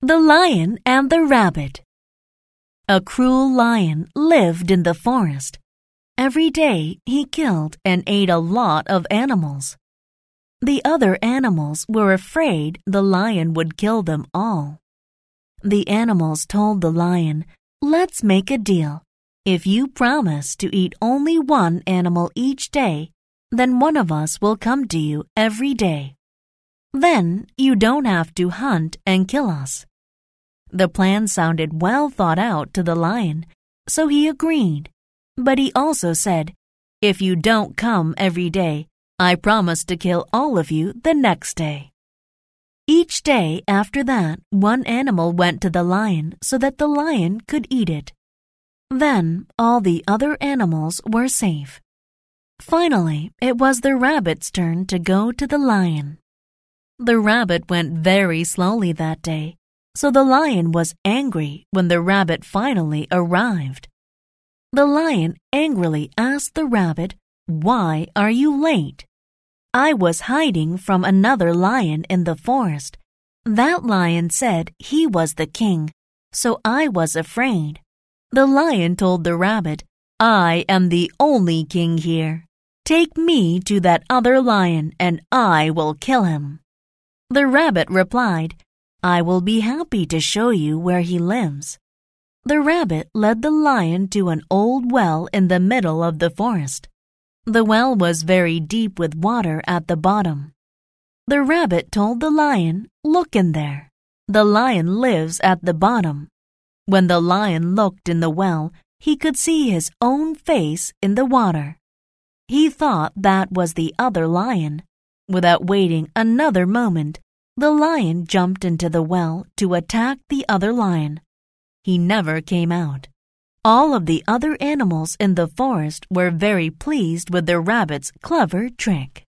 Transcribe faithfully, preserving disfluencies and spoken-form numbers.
The Lion and the Rabbit. A cruel lion lived in the forest. Every day he killed and ate a lot of animals. The other animals were afraid the lion would kill them all. The animals told the lion, "Let's make a deal. If you promise to eat only one animal each day, then one of us will come to you every day. Then you don't have to hunt and kill us." The plan sounded well thought out to the lion, so he agreed. But he also said, "If you don't come every day, I promise to kill all of you the next day." Each day after that, one animal went to the lion so that the lion could eat it. Then all the other animals were safe. Finally, it was the rabbit's turn to go to the lion. The rabbit went very slowly that day, so the lion was angry when the rabbit finally arrived. The lion angrily asked the rabbit, "Why are you late?" "I was hiding from another lion in the forest. That lion said he was the king, so I was afraid." The lion told the rabbit, "I am the only king here. Take me to that other lion and I will kill him." The rabbit replied, "I will be happy to show you where he lives." The rabbit led the lion to an old well in the middle of the forest. The well was very deep with water at the bottom. The rabbit told the lion, "Look in there. The lion lives at the bottom." When the lion looked in the well, he could see his own face in the water. He thought that was the other lion. Without waiting another moment, the lion jumped into the well to attack the other lion. He never came out. All of the other animals in the forest were very pleased with the rabbit's clever trick.